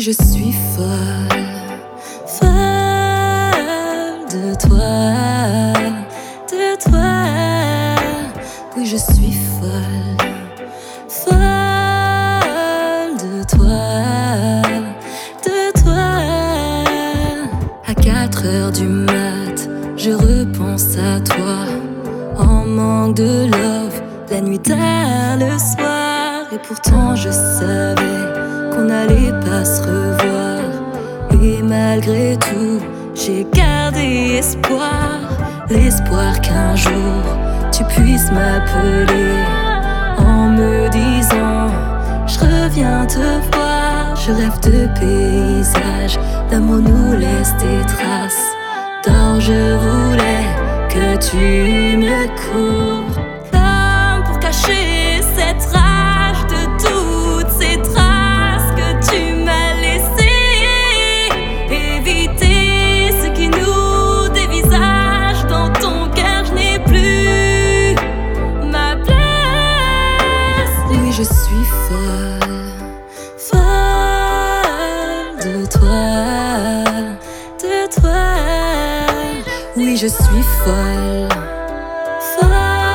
Oui, je suis folle, folle de toi, de toi. Oui, je suis folle, folle de toi, de toi. À 4 heures du mat, je repense à toi, en manque de love, la nuit tard, le soir. Et pourtant je savais qu'on n'allait pas se revoir. Et malgré tout, j'ai gardé espoir. L'espoir qu'un jour tu puisses m'appeler en me disant je reviens te voir. Je rêve de paysages, l'amour nous laisse des traces. D'or je voulais que tu me cours, comme pour cacher cette rage de toutes ces traces que tu m'as laissées. Éviter ce qui nous dévisage. Dans ton cœur je n'ai plus ma place. Oui, je suis folle, folle de toi, de toi. Oui, je suis folle, folle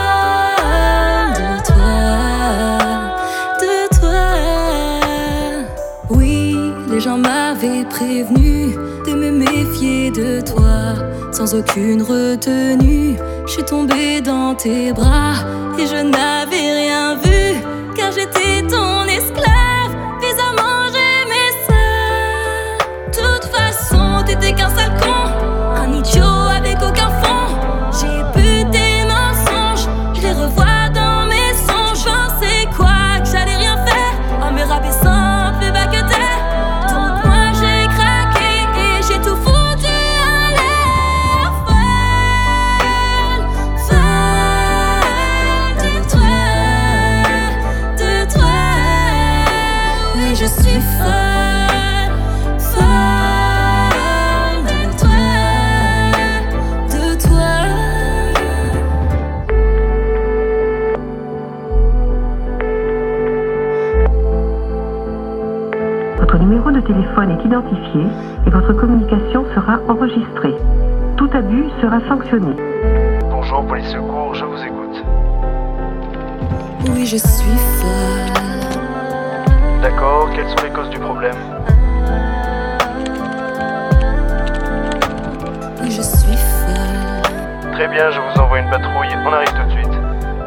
de toi, de toi. Oui, les gens m'avaient prévenu de me méfier de toi. Sans aucune retenue, je suis tombée dans tes bras et je n'avais rien vu, car j'étais ton esclave. Bizarrement j'aimais ça. De toute façon t'étais qu'un sale con, un idiot avec aucun fond. J'ai bu tes mensonges, je les revois dans mes songes. Je pensais quoi, que j'allais rien faire en me rabaissant plus bas que terre. Donc moi j'ai craqué et j'ai tout foutu en l'air. Folle, folle de toi, de toi. Oui, je suis folle, folle de toi, de toi. Votre numéro de téléphone est identifié et votre communication sera enregistrée. Tout abus sera sanctionné. Bonjour, police secours, je vous écoute. Oui, je suis folle. D'accord, quelles sont les causes du problème? Oui, je suis folle. Très bien, je vous envoie une patrouille, on arrive tout de suite.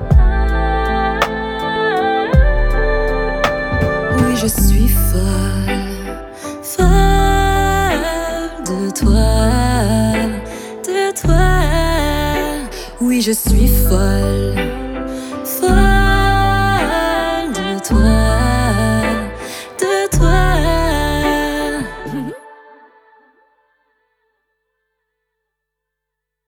Oui, je suis folle, folle de toi, de toi. Oui, je suis folle.